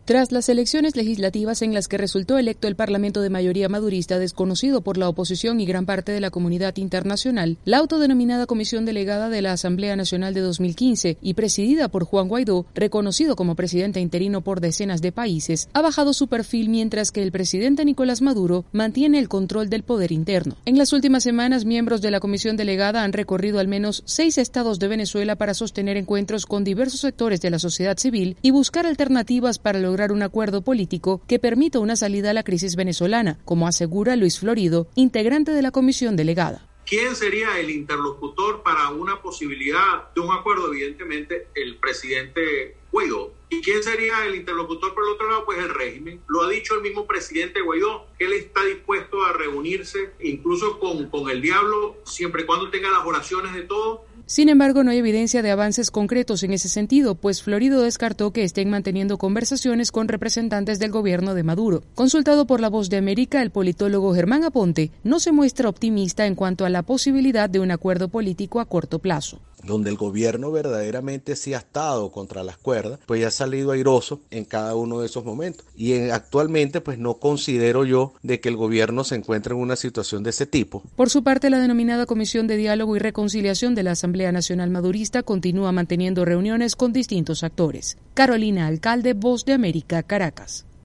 Tras las elecciones legislativas en las que resultó electo el Parlamento de mayoría madurista desconocido por la oposición y gran parte de la comunidad internacional, la autodenominada Comisión Delegada de la Asamblea Nacional de 2015 y presidida por Juan Guaidó, reconocido como presidente interino por decenas de países, ha bajado su perfil mientras que el presidente Nicolás Maduro mantiene el control del poder interno. En las últimas semanas, miembros de la Comisión Delegada han recorrido al menos 6 estados de Venezuela para sostener encuentros con diversos sectores de la sociedad civil y buscar alternativas para lograr un acuerdo político que permita una salida a la crisis venezolana, como asegura Luis Florido, integrante de la comisión delegada. ¿Quién sería el interlocutor para una posibilidad de un acuerdo? Evidentemente, el presidente Guaidó. ¿Y quién sería el interlocutor por el otro lado? Pues el régimen. Lo ha dicho el mismo presidente Guaidó, que él está dispuesto a reunirse incluso con el diablo, siempre y cuando tenga las oraciones de todos. Sin embargo, no hay evidencia de avances concretos en ese sentido, pues Florido descartó que estén manteniendo conversaciones con representantes del gobierno de Maduro. Consultado por La Voz de América, el politólogo Germán Aponte no se muestra optimista en cuanto a la posibilidad de un acuerdo político a corto plazo. Donde el gobierno verdaderamente sí ha estado contra las cuerdas, pues ya ha salido airoso en cada uno de esos momentos. Y actualmente pues no considero yo de que el gobierno se encuentre en una situación de ese tipo. Por su parte, la denominada Comisión de Diálogo y Reconciliación de la Asamblea Nacional Madurista continúa manteniendo reuniones con distintos actores. Carolina Alcalde, Voz de América, Caracas.